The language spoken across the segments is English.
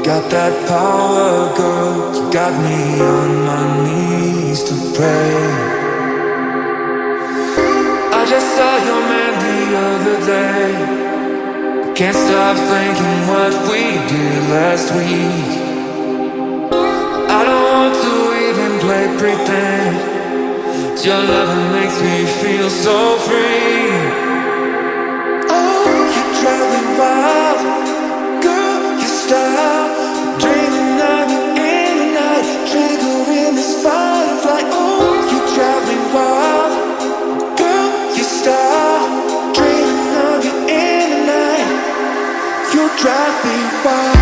got that power, girl. You got me on my knees to pray. I just saw your man the other day. Can't stop thinking what we did last week. I don't want to even play pretend. Your love makes me feel so free. Oh, you drive me wild, girl, your style. Dreaming of you in the night, triggering this butterfly. Oh, you drive me wild, girl, your style. Dreaming of you in the night, you drive me wild.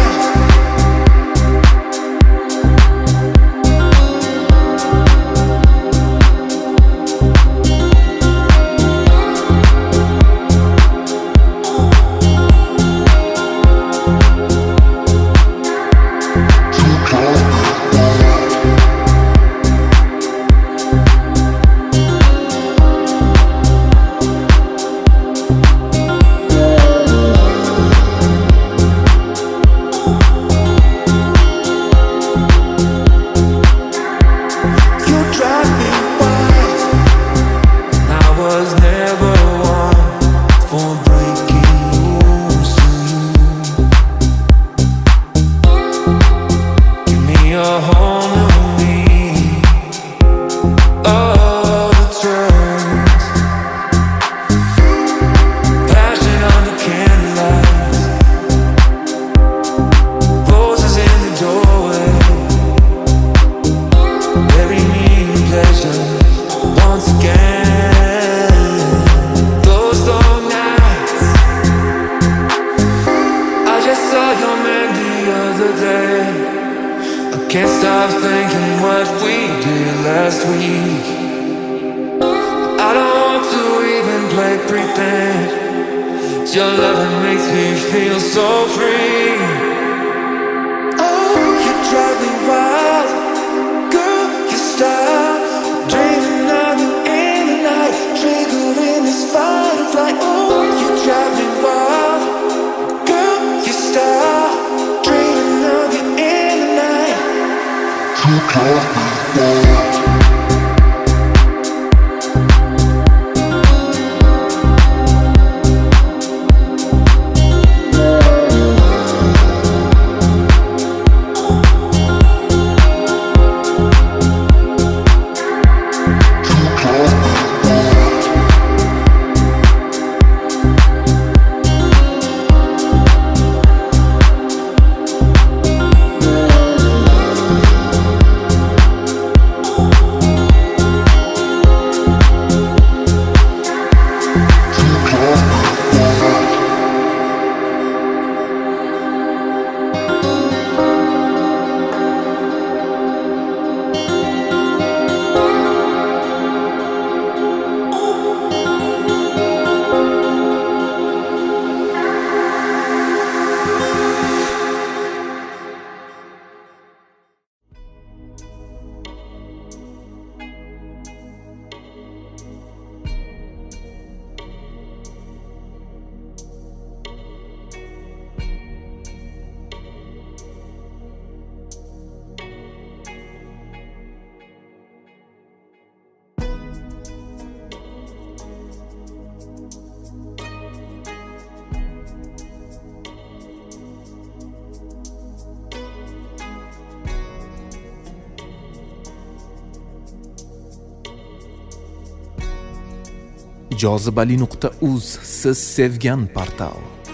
Can't stop thinking what we did last week. I don't want to even play pretend. Your love makes me feel so free. Oh, you drive me wild, girl, your style. Dreaming of you in the night, triggering this butterfly. Oh, you drive me wild, girl, your style. Dreaming of you in the night. You drive me wild. Jozibali.uz siz sevgan portal.